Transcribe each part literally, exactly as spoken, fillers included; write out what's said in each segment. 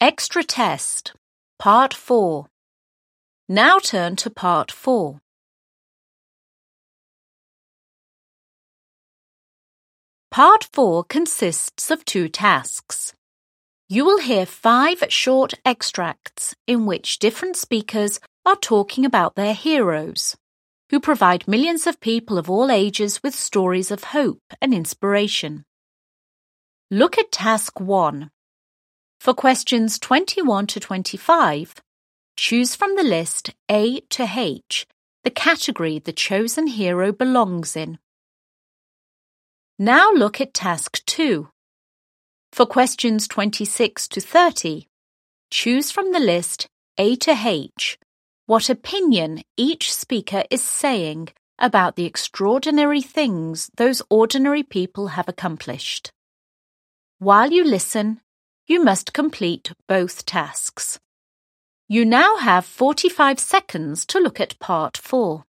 Extra Test, Part four. Now turn to Part four. Part four consists of two tasks. You will hear five short extracts in which different speakers are talking about their heroes, who provide millions of people of all ages with stories of hope and inspiration. Look at Task one. For questions twenty-one to twenty-five, choose from the list A to H the category the chosen hero belongs in. Now look at Task two. For questions twenty-six to thirty, choose from the list A to H what opinion each speaker is saying about the extraordinary things those ordinary people have accomplished. While you listen, you must complete both tasks. You now have forty-five seconds to look at Part four.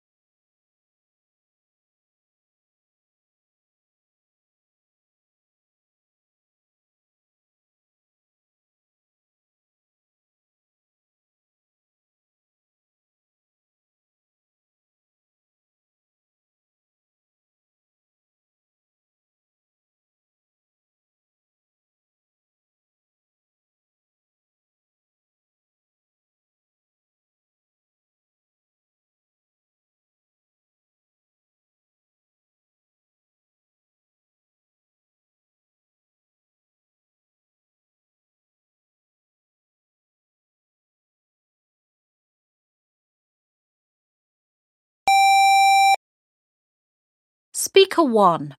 Speaker one.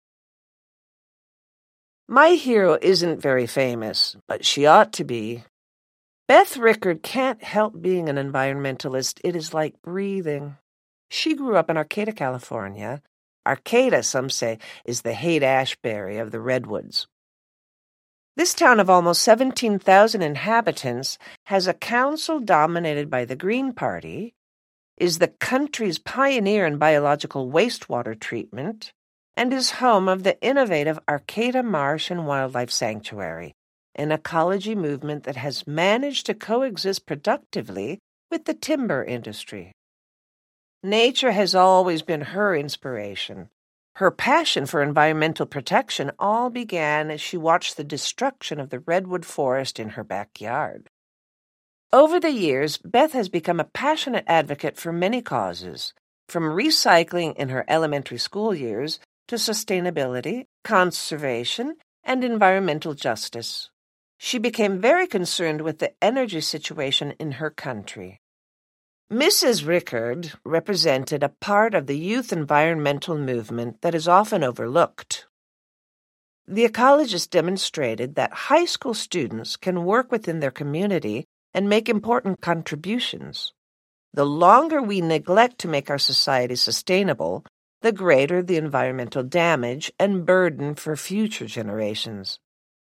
My hero isn't very famous, but she ought to be. Beth Rickard can't help being an environmentalist. It is like breathing. She grew up in Arcata, California. Arcata, some say, is the Haight-Ashbury of the Redwoods. This town of almost seventeen thousand inhabitants has a council dominated by the Green Party, is the country's pioneer in biological wastewater treatment, and is home of the innovative Arcata Marsh and Wildlife Sanctuary, an ecology movement that has managed to coexist productively with the timber industry. Nature has always been her inspiration. Her passion for environmental protection all began as she watched the destruction of the redwood forest in her backyard. Over the years, Beth has become a passionate advocate for many causes, from recycling in her elementary school years to sustainability, conservation, and environmental justice. She became very concerned with the energy situation in her country. Missus Rickard represented a part of the youth environmental movement that is often overlooked. The ecologist demonstrated that high school students can work within their community and make important contributions. The longer we neglect to make our society sustainable, the greater the environmental damage and burden for future generations.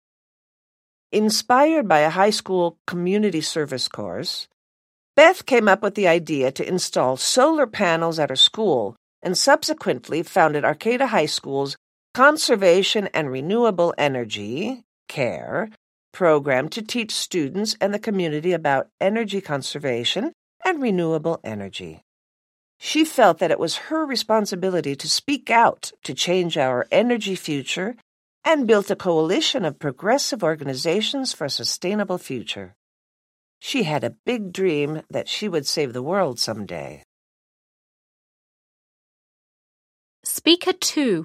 Inspired by a high school community service course, Beth came up with the idea to install solar panels at her school and subsequently founded Arcata High School's Conservation and Renewable Energy, CARE, program to teach students and the community about energy conservation and renewable energy. She felt that it was her responsibility to speak out to change our energy future and built a coalition of progressive organizations for a sustainable future. She had a big dream that she would save the world someday. Speaker two.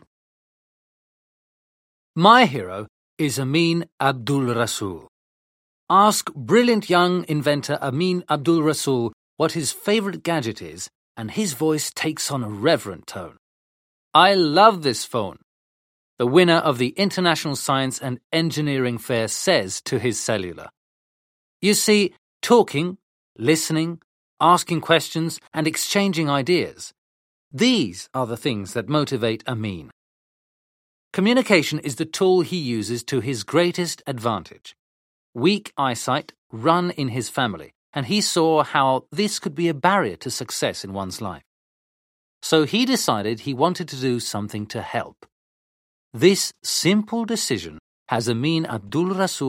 My hero is Amin Abdul Rasul. Ask brilliant young inventor Amin Abdul Rasul what his favorite gadget is, and his voice takes on a reverent tone. I love this phone. The winner of the International Science and Engineering Fair says to his cellular. You see, talking, listening, asking questions, and exchanging ideas. These are the things that motivate Amin. Communication is the tool he uses to his greatest advantage. Weak eyesight run in his family, and he saw how this could be a barrier to success in one's life. So he decided he wanted to do something to help. This simple decision has Amin Abdul Rasul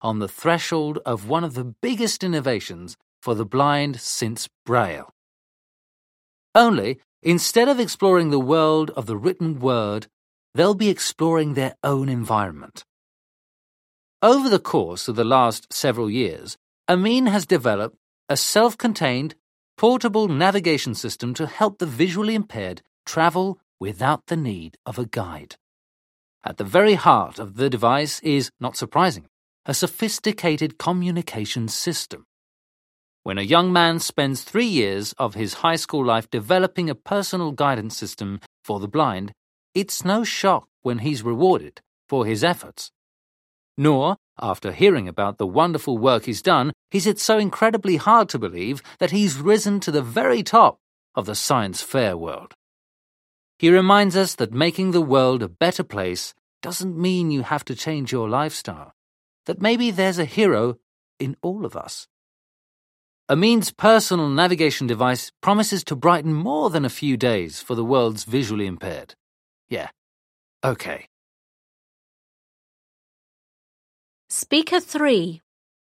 on the threshold of one of the biggest innovations for the blind since Braille. Only, instead of exploring the world of the written word, they'll be exploring their own environment. Over the course of the last several years, Amin has developed a self-contained, portable navigation system to help the visually impaired travel without the need of a guide. At the very heart of the device is, not surprising, a sophisticated communication system. When a young man spends three years of his high school life developing a personal guidance system for the blind, it's no shock when he's rewarded for his efforts. Nor, after hearing about the wonderful work he's done, is it so incredibly hard to believe that he's risen to the very top of the science fair world. He reminds us that making the world a better place doesn't mean you have to change your lifestyle, that maybe there's a hero in all of us. Amin's personal navigation device promises to brighten more than a few days for the world's visually impaired. Yeah, okay. Speaker three.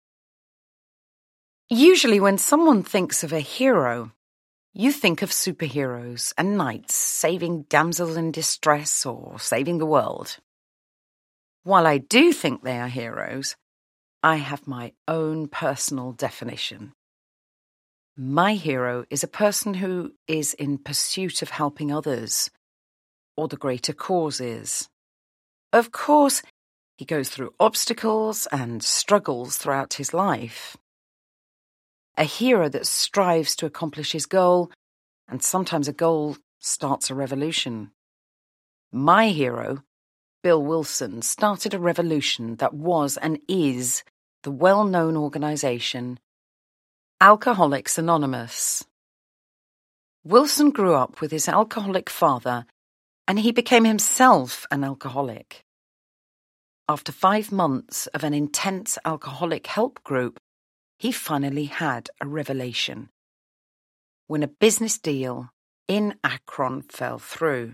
Usually when someone thinks of a hero, you think of superheroes and knights saving damsels in distress or saving the world. While I do think they are heroes, I have my own personal definition. My hero is a person who is in pursuit of helping others, or the greater causes. Of course, he goes through obstacles and struggles throughout his life. A hero that strives to accomplish his goal, and sometimes a goal starts a revolution. My hero, Bill Wilson, started a revolution that was and is the well-known organisation Alcoholics Anonymous. Wilson grew up with his alcoholic father, and he became himself an alcoholic. After five months of an intense alcoholic help group, he finally had a revelation when a business deal in Akron fell through.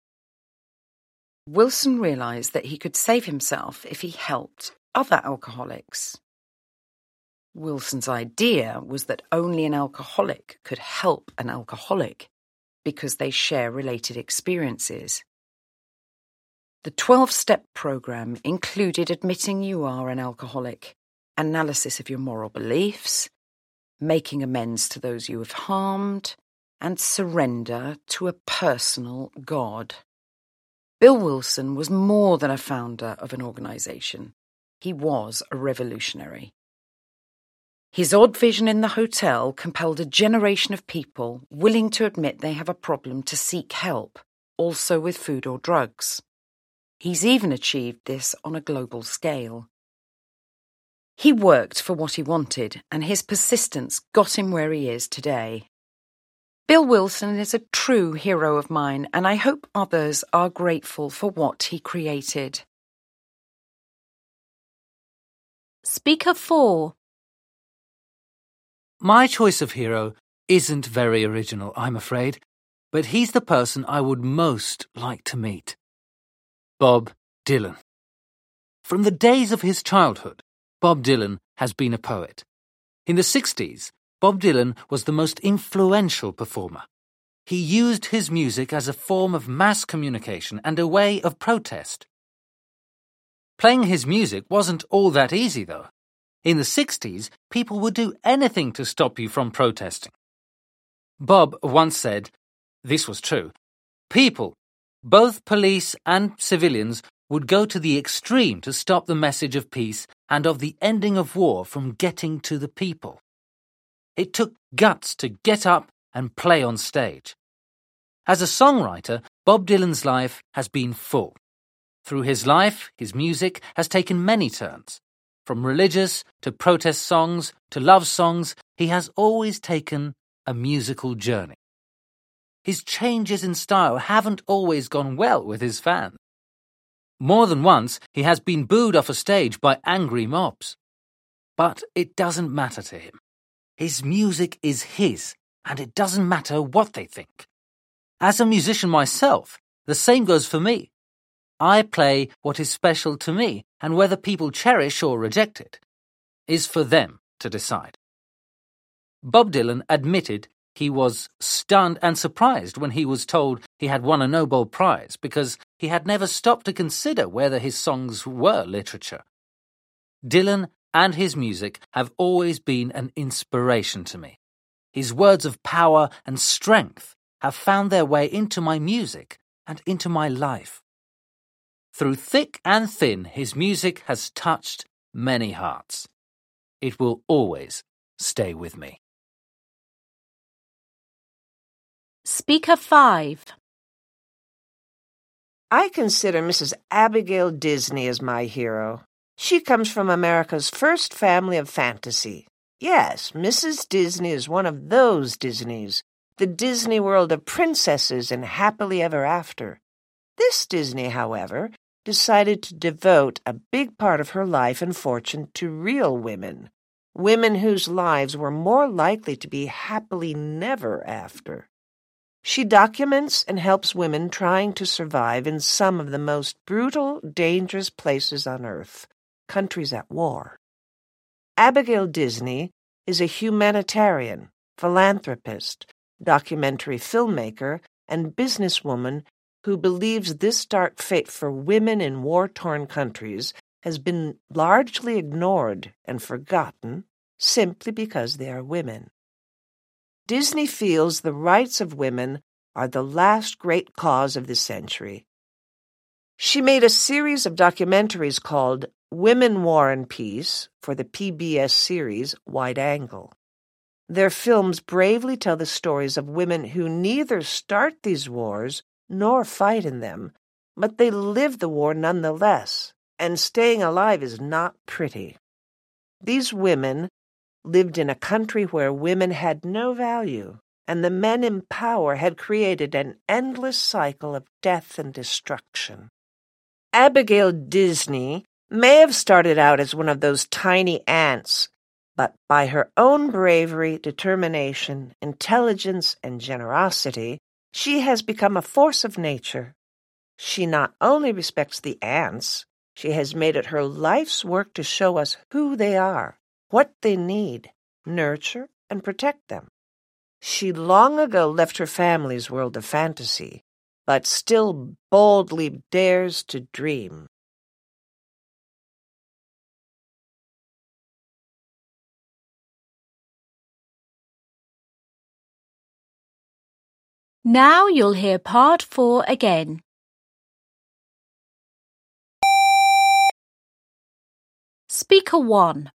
Wilson realised that he could save himself if he helped other alcoholics. Wilson's idea was that only an alcoholic could help an alcoholic because they share related experiences. The twelve-step program included admitting you are an alcoholic, analysis of your moral beliefs, making amends to those you have harmed, and surrender to a personal God. Bill Wilson was more than a founder of an organisation. He was a revolutionary. His odd vision in the hotel compelled a generation of people willing to admit they have a problem to seek help, also with food or drugs. He's even achieved this on a global scale. He worked for what he wanted, and his persistence got him where he is today. Bill Wilson is a true hero of mine, and I hope others are grateful for what he created. Speaker four. My choice of hero isn't very original, I'm afraid, but he's the person I would most like to meet. Bob Dylan. From the days of his childhood, Bob Dylan has been a poet. In the sixties, Bob Dylan was the most influential performer. He used his music as a form of mass communication and a way of protest. Playing his music wasn't all that easy, though. In the sixties, people would do anything to stop you from protesting. Bob once said, this was true, people, both police and civilians, would go to the extreme to stop the message of peace and of the ending of war from getting to the people. It took guts to get up and play on stage. As a songwriter, Bob Dylan's life has been full. Through his life, his music has taken many turns. From religious to protest songs to love songs, he has always taken a musical journey. His changes in style haven't always gone well with his fans. More than once, he has been booed off a stage by angry mobs. But it doesn't matter to him. His music is his, and it doesn't matter what they think. As a musician myself, the same goes for me. I play what is special to me, and whether people cherish or reject it, is for them to decide. Bob Dylan admitted he was stunned and surprised when he was told he had won a Nobel Prize because he had never stopped to consider whether his songs were literature. Dylan and his music have always been an inspiration to me. His words of power and strength have found their way into my music and into my life. Through thick and thin, his music has touched many hearts. It will always stay with me. Speaker five. I consider Missus Abigail Disney as my hero. She comes from America's first family of fantasy. Yes, Missus Disney is one of those Disneys, the Disney world of princesses and happily ever after. This Disney, however, decided to devote a big part of her life and fortune to real women, women whose lives were more likely to be happily never after. She documents and helps women trying to survive in some of the most brutal, dangerous places on earth, countries at war. Abigail Disney is a humanitarian, philanthropist, documentary filmmaker, and businesswoman who believes this dark fate for women in war-torn countries has been largely ignored and forgotten simply because they are women. Disney feels the rights of women are the last great cause of the century. She made a series of documentaries called Women, War and Peace for the P B S series Wide Angle. Their films bravely tell the stories of women who neither start these wars nor fight in them, but they live the war nonetheless, and staying alive is not pretty. These women lived in a country where women had no value, and the men in power had created an endless cycle of death and destruction. Abigail Disney may have started out as one of those tiny ants, but by her own bravery, determination, intelligence, and generosity, she has become a force of nature. She not only respects the ants, she has made it her life's work to show us who they are, what they need, nurture, and protect them. She long ago left her family's world of fantasy, but still boldly dares to dream. Now you'll hear part four again. Speaker one.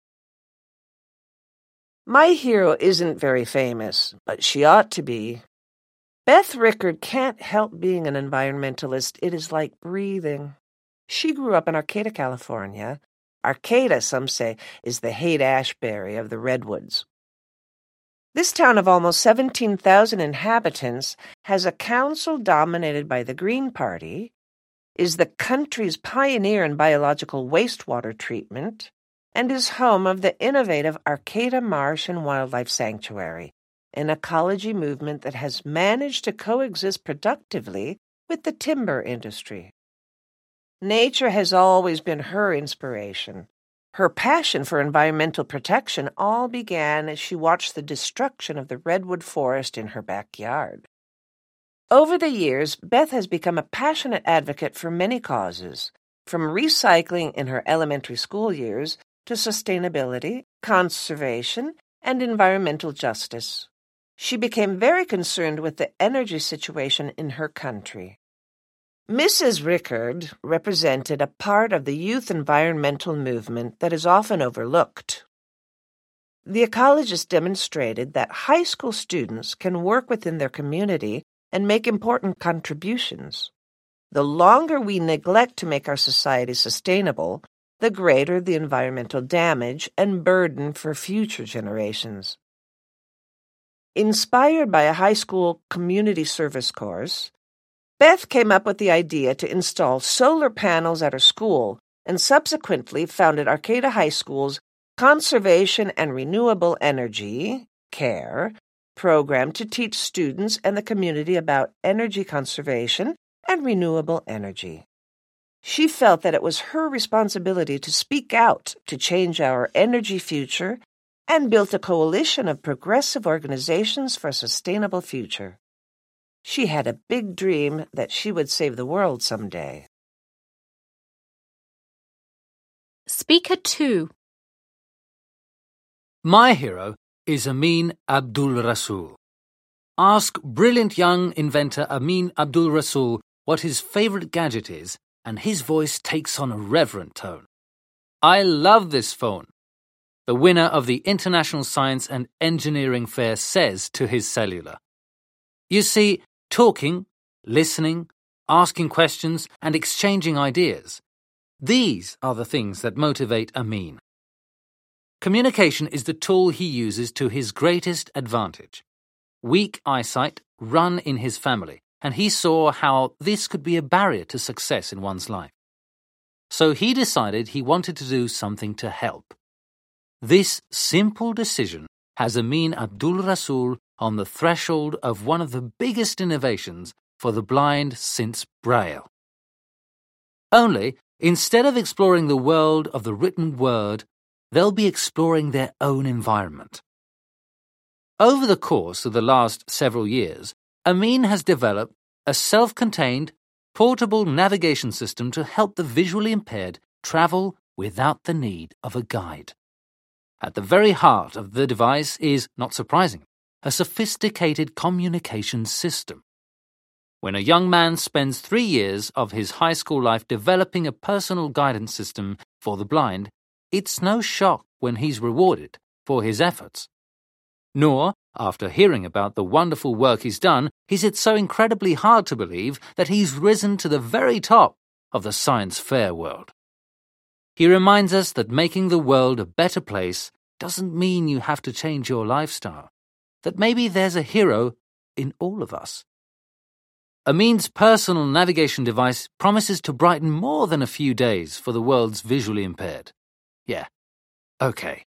My hero isn't very famous, but she ought to be. Beth Rickard can't help being an environmentalist. It is like breathing. She grew up in Arcata, California. Arcata, some say, is the Haight-Ashbury of the Redwoods. This town of almost seventeen thousand inhabitants has a council dominated by the Green Party, is the country's pioneer in biological wastewater treatment, and is home of the innovative Arcata Marsh and Wildlife Sanctuary, an ecology movement that has managed to coexist productively with the timber industry. Nature has always been her inspiration. Her passion for environmental protection all began as she watched the destruction of the redwood forest in her backyard. Over the years, Beth has become a passionate advocate for many causes, from recycling in her elementary school years to sustainability, conservation, and environmental justice. She became very concerned with the energy situation in her country. Missus Rickard represented a part of the youth environmental movement that is often overlooked. The ecologist demonstrated that high school students can work within their community and make important contributions. The longer we neglect to make our society sustainable, the greater the environmental damage and burden for future generations. Inspired by a high school community service course, Beth came up with the idea to install solar panels at her school and subsequently founded Arcata High School's Conservation and Renewable Energy, CARE, program to teach students and the community about energy conservation and renewable energy. She felt that it was her responsibility to speak out to change our energy future and built a coalition of progressive organizations for a sustainable future. She had a big dream that she would save the world someday. Speaker two. My hero is Amin Abdul Rasul. Ask brilliant young inventor Amin Abdul Rasul what his favorite gadget is, and his voice takes on a reverent tone. I love this phone, the winner of the International Science and Engineering Fair says to his cellular. You see, talking, listening, asking questions, and exchanging ideas, these are the things that motivate Amin. Communication is the tool he uses to his greatest advantage. Weak eyesight run in his family, and he saw how this could be a barrier to success in one's life. So he decided he wanted to do something to help. This simple decision has Amin Abdul Rasul on the threshold of one of the biggest innovations for the blind since Braille. Only, instead of exploring the world of the written word, they'll be exploring their own environment. Over the course of the last several years, Amin has developed a self-contained, portable navigation system to help the visually impaired travel without the need of a guide. At the very heart of the device is, not surprising, a sophisticated communication system. When a young man spends three years of his high school life developing a personal guidance system for the blind, it's no shock when he's rewarded for his efforts. Nor, after hearing about the wonderful work he's done, is it so incredibly hard to believe that he's risen to the very top of the science fair world. He reminds us that making the world a better place doesn't mean you have to change your lifestyle, that maybe there's a hero in all of us. Amin's personal navigation device promises to brighten more than a few days for the world's visually impaired. Yeah, okay.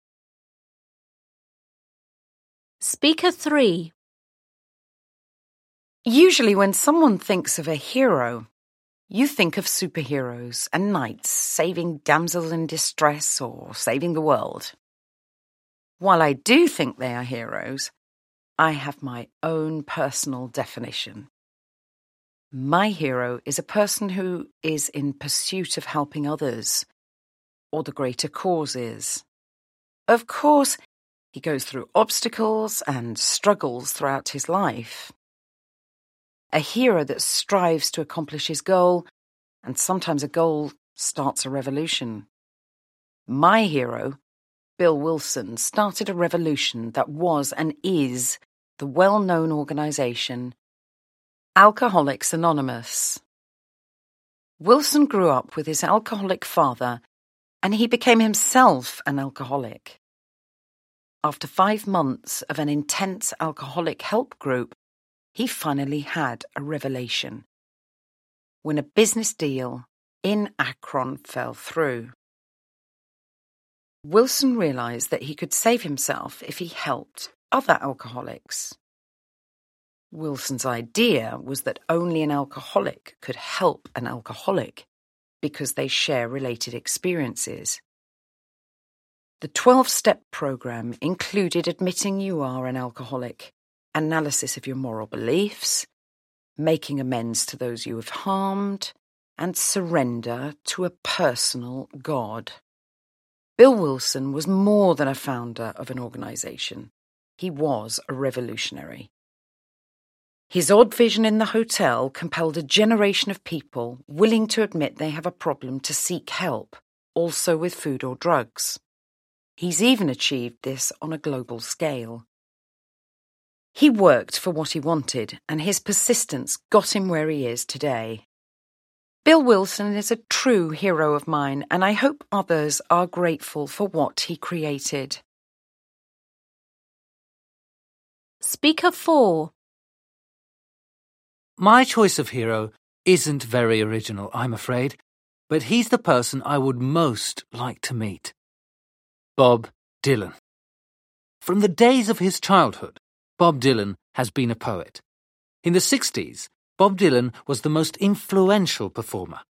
Speaker three. Usually when someone thinks of a hero, you think of superheroes and knights saving damsels in distress or saving the world. While I do think they are heroes, I have my own personal definition. My hero is a person who is in pursuit of helping others, or the greater causes. Of course, he goes through obstacles and struggles throughout his life. A hero that strives to accomplish his goal, and sometimes a goal starts a revolution. My hero, Bill Wilson, started a revolution that was and is the well-known organisation Alcoholics Anonymous. Wilson grew up with his alcoholic father, and he became himself an alcoholic. After five months of an intense alcoholic help group, he finally had a revelation when a business deal in Akron fell through. Wilson realised that he could save himself if he helped other alcoholics. Wilson's idea was that only an alcoholic could help an alcoholic because they share related experiences. The twelve-step program included admitting you are an alcoholic, analysis of your moral beliefs, making amends to those you have harmed, and surrender to a personal God. Bill Wilson was more than a founder of an organisation. He was a revolutionary. His odd vision in the hotel compelled a generation of people willing to admit they have a problem to seek help, also with food or drugs. He's even achieved this on a global scale. He worked for what he wanted, and his persistence got him where he is today. Bill Wilson is a true hero of mine, and I hope others are grateful for what he created. Speaker four. My choice of hero isn't very original, I'm afraid, but he's the person I would most like to meet. Bob Dylan. From the days of his childhood, Bob Dylan has been a poet. In the sixties, Bob Dylan was the most influential performer.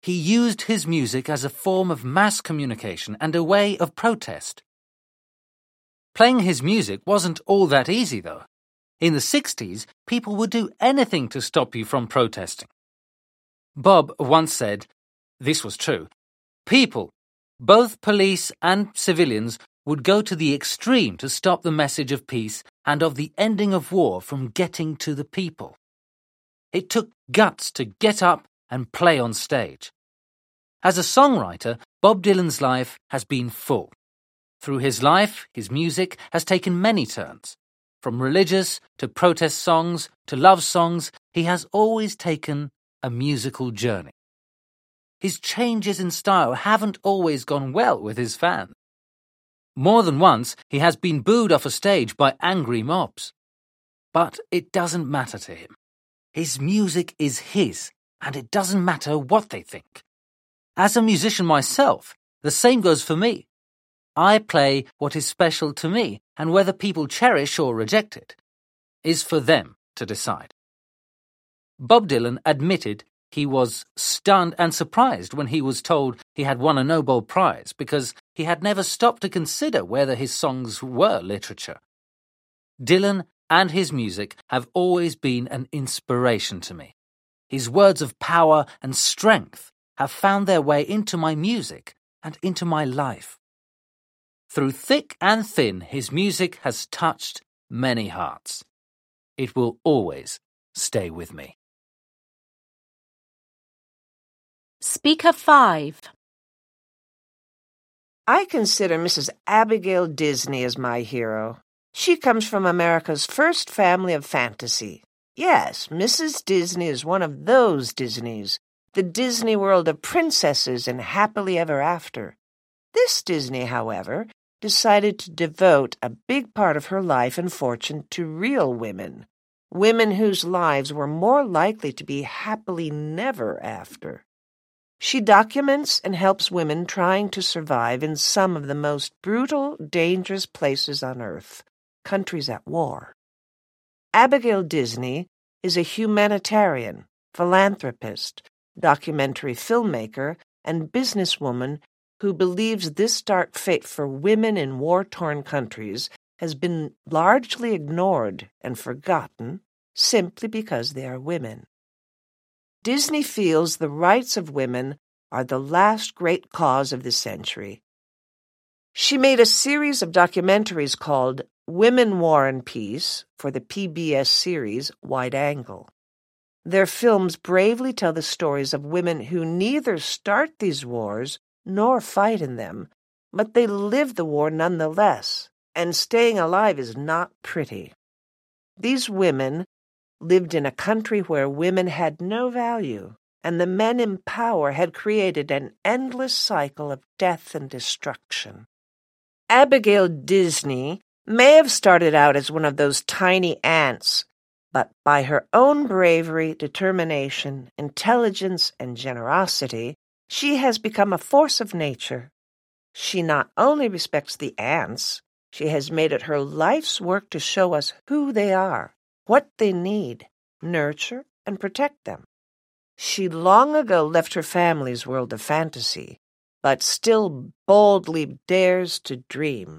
he used his music as a form of mass communication and a way of protest. Playing his music wasn't all that easy, though. In the sixties, people would do anything to stop you from protesting. Bob once said, this was true, people, both police and civilians, would go to the extreme to stop the message of peace and of the ending of war from getting to the people. It took guts to get up and play on stage. As a songwriter, Bob Dylan's life has been full. Through his life, his music has taken many turns. From religious to protest songs to love songs, he has always taken a musical journey. His changes in style haven't always gone well with his fans. More than once, he has been booed off a stage by angry mobs. But it doesn't matter to him. His music is his, and it doesn't matter what they think. As a musician myself, the same goes for me. I play what is special to me, and whether people cherish or reject it is for them to decide. Bob Dylan admitted he was stunned and surprised when he was told he had won a Nobel Prize because he had never stopped to consider whether his songs were literature. Dylan and his music have always been an inspiration to me. His words of power and strength have found their way into my music and into my life. Through thick and thin, his music has touched many hearts. It will always stay with me. Speaker five. I consider Missus Abigail Disney as my hero. She comes from America's first family of fantasy. Yes, Missus Disney is one of those Disneys, the Disney world of princesses and happily ever after. This Disney, however, decided to devote a big part of her life and fortune to real women, women whose lives were more likely to be happily never after. She documents and helps women trying to survive in some of the most brutal, dangerous places on earth, countries at war. Abigail Disney is a humanitarian, philanthropist, documentary filmmaker, and businesswoman who believes this dark fate for women in war-torn countries has been largely ignored and forgotten simply because they are women. Disney feels the rights of women are the last great cause of the century. She made a series of documentaries called Women, War and Peace for the P B S series Wide Angle. Their films bravely tell the stories of women who neither start these wars nor fight in them, but they live the war nonetheless, and staying alive is not pretty. These women lived in a country where women had no value, and the men in power had created an endless cycle of death and destruction. Abigail Disney may have started out as one of those tiny ants, but by her own bravery, determination, intelligence, and generosity, she has become a force of nature. She not only respects the ants, she has made it her life's work to show us who they are, what they need, nurture, and protect them. She long ago left her family's world of fantasy, but still boldly dares to dream.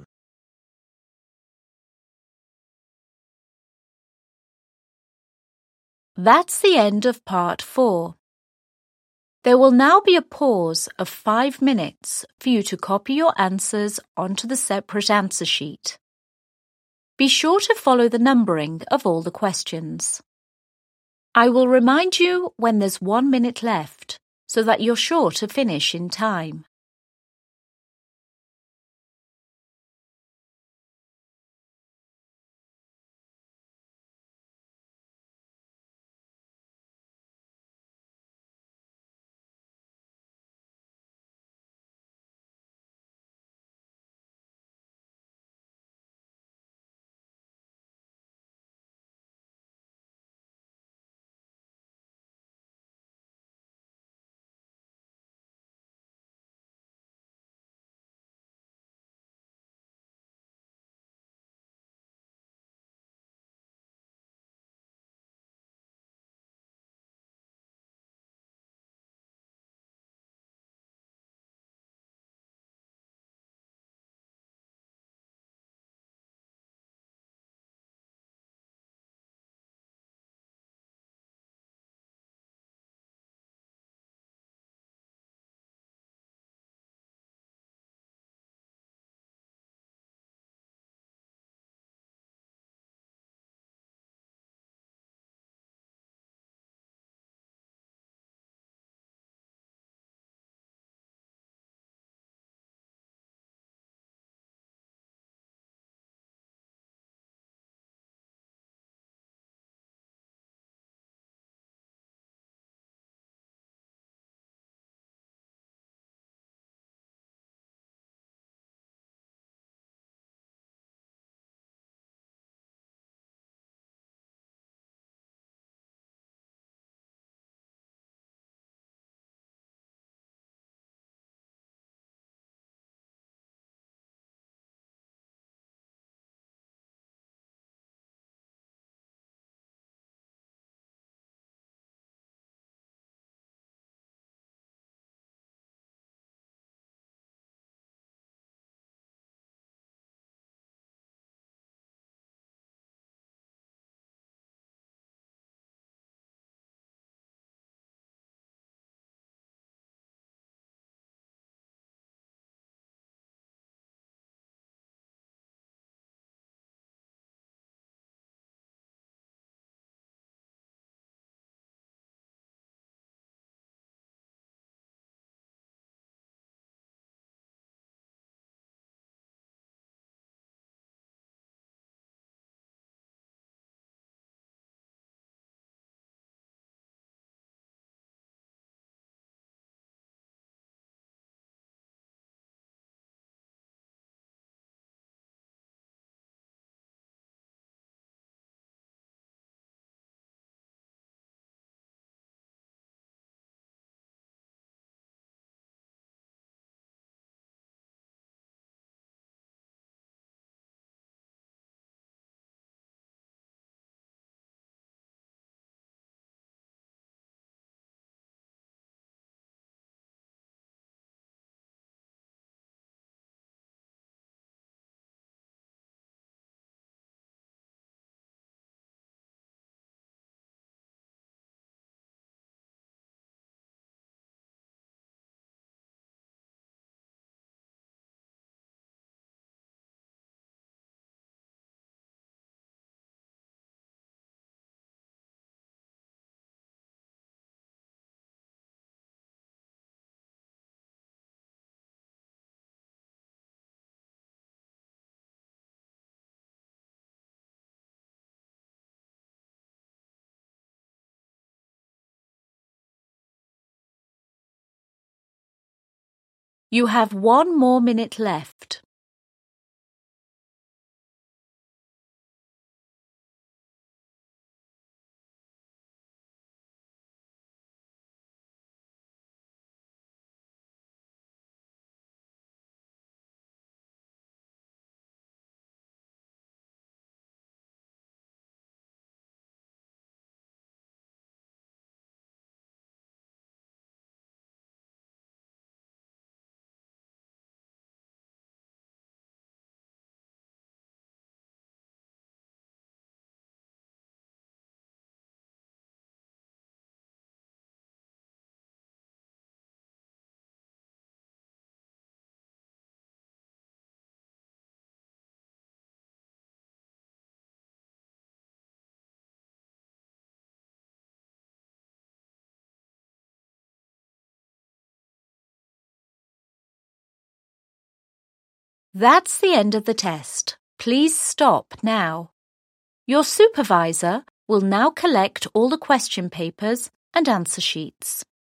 That's the end of part four. There will now be a pause of five minutes for you to copy your answers onto the separate answer sheet. Be sure to follow the numbering of all the questions. I will remind you when there's one minute left so that you're sure to finish in time. You have one more minute left. That's the end of the test. Please stop now. Your supervisor will now collect all the question papers and answer sheets.